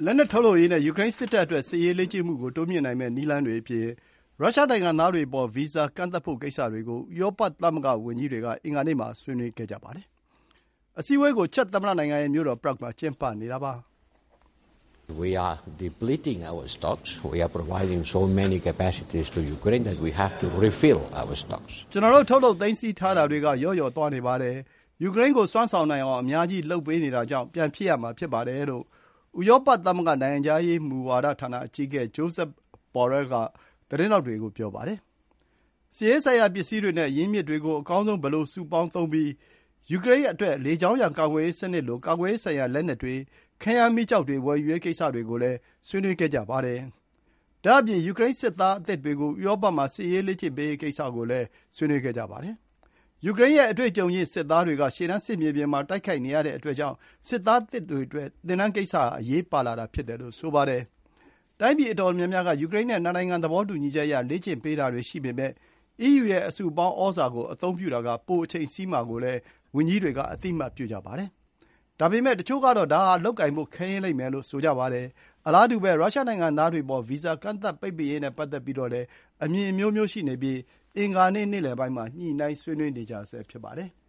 လက်နက်ထုတ်လုပ်ရေးနဲ့ယူကရိန်းစစ်တပ်အတွက်စစ်ရေးလေ့ကျင့်မှုကိုတိုးမြှင့်နိုင်မယ့်နည်းလမ်းတွေအပြင်ရုရှားနိုင်ငံသားတွေအပေါ်ဗီဇာကန့်သတ်ဖို့ကိစ္စတွေကိုဥရောပသမဂ္ဂဝန်ကြီးတွေကအင်္ဂါနေ့မှာဆွေးနွေးခဲ့ကြပါတယ်။အစည်းအဝေးကိုချက်သမ္မတနိုင်ငံရဲ့မြို့တော် Prague မှာကျင်းပနေတာပါ။ We are depleting our stocks. We are providing so many capacities to Ukraine that we have to refill our stocks. ကျွန်တော်တို့ထုတ်လုပ်သိမ်းဆည်းထားတာတွေကလျော့သွားနေပါတယ်။ယူကရိန်းကိုစွမ်းဆောင်နိုင်အောင်အများကြီးလုပ်ပေးနေတာကြောင့်ပြန်ဖြစ်ရမှာဖြစ်ပါတယ်လို့ဥရောပသမဂ္ဂနိုင်ငံခြားရေးမူဝါဒဌာနအကြီးအကဲ Josep Borrell ကသတင်းထောက်တွေကိုပြောပါတယ်။စစ်ရေးဆိုင်ရာပစ္စည်းတွေနဲ့အရင်းအမြစ်တွေကိုအကောင်းဆုံးဘယ်လိုစုပေါင်းသုံးပြီးယူကရိန်းအတွက်လေကြောင်းရန်ကာကွယ်ရေးစနစ်လိုကာကွယ်ရေးဆိုင်ရာလက်နက်တွေခဲယမ်းမီးကျောက်တွေဝယ်ယူရေးကိစ္စတွေကိုလည်းဆွေးနွေးခဲ့ကြပါတယ်။ဒါ့အပြင်ယူကရိန်းစစ်သားအသစ်တွေကိုဥရောပမှာစစ်ရေးလေ့ကျင့်ပေးရေးကိစ္စကိုလည်းဆွေးနွေးခဲ့ကြပါတယ်။ယူကရိန်းရဲ့အတွေ့အကြုံရင့်စစ်သားတွေကရှေ့တန်းစစ်မြေပြင်မှာတိုက်ခိုက်နေရတဲ့အတွက်ကြောင့်စစ်သားသစ်တွေအတွက်သင်တန်းကိစ္စဟာအရေးပါလာတာဖြစ်တယ်လို့ဆိုပါတယ်။တိုင်းပြည်အတော်များများကယူကရိန်းနဲ့နှစ်နိုင်ငံသဘောတူညီချက်အရလေ့ကျင့်ပေးတာတွေရှိပေမယ့် EU ရဲ့အစုအပေါင်းဩဇာကိုအသုံးပြုတာကပိုအချိန်စီးမှာကိုလည်းဝန်ကြီးတွေကအသိအမှတ်ပြုကြပါတယ်။ဒါပေမဲ့တချို့ကတော့ဒါဟာလုပ်ကိုင်ဖို့ခဲယဉ်းလိမ့်မယ်လို့ဆိုကြပါတယ်။အလားတူပဲရုရှားနိုင်ငံသားတွေအပေါ်ဗီဇာကန့်သတ်ပိတ်ပင်ရေးနဲ့ပတ်သက်ပြီးတော့လည်းအမြင်အမျိုးမျိုးရှိနေပြီးအင်္ဂါနေ့နေ့လယ်ပိုင်းမှာညှိနှိုင်းဆွေးနွေးနေကြဆဲဖြစ်ပါတယ်။